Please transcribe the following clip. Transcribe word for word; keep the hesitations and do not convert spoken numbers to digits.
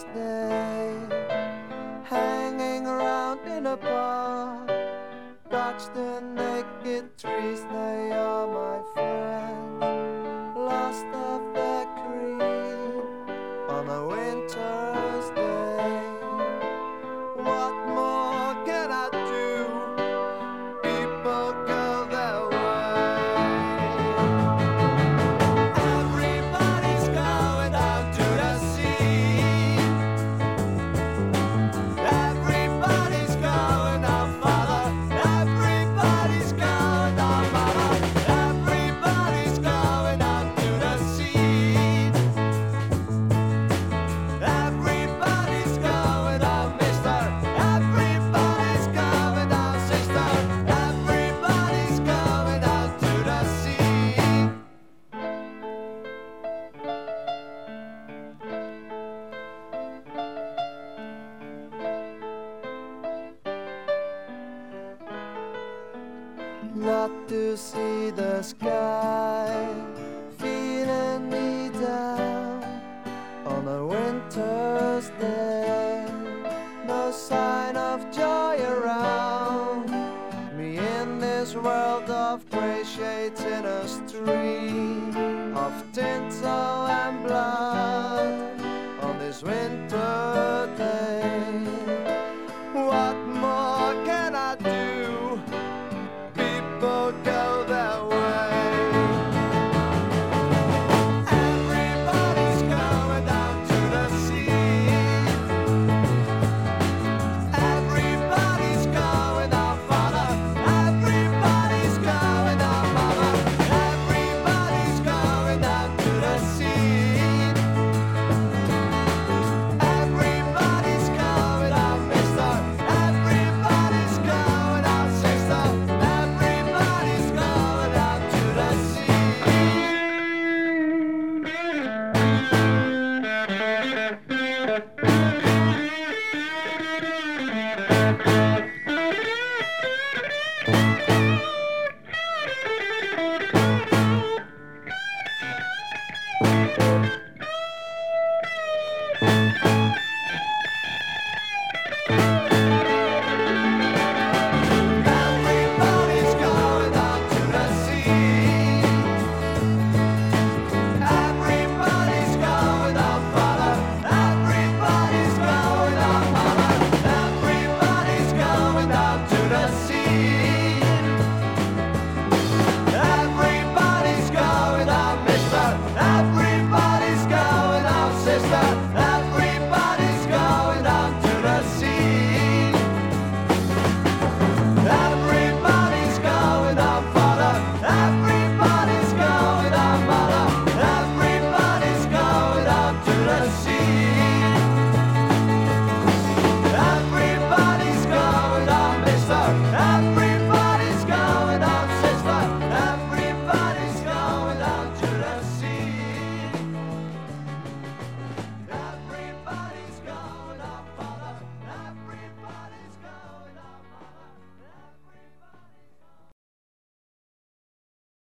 Day, hanging around in a bar, watch the naked trees, they are my friends, lost of their creed on a winter's day. What more can I do? People go their way. Everybody's going out to the sea. Everybody's going out, father. Everybody's going out, mother. Everybody's going out to the sea. Everybody's going out, mister. Everybody's going out, sister. Everybody's going out to the sea. Not to see the sky, feeling me down on a winter's day. No sign of joy around me in this world of gray shades in a stream of tinsel and blood on this winter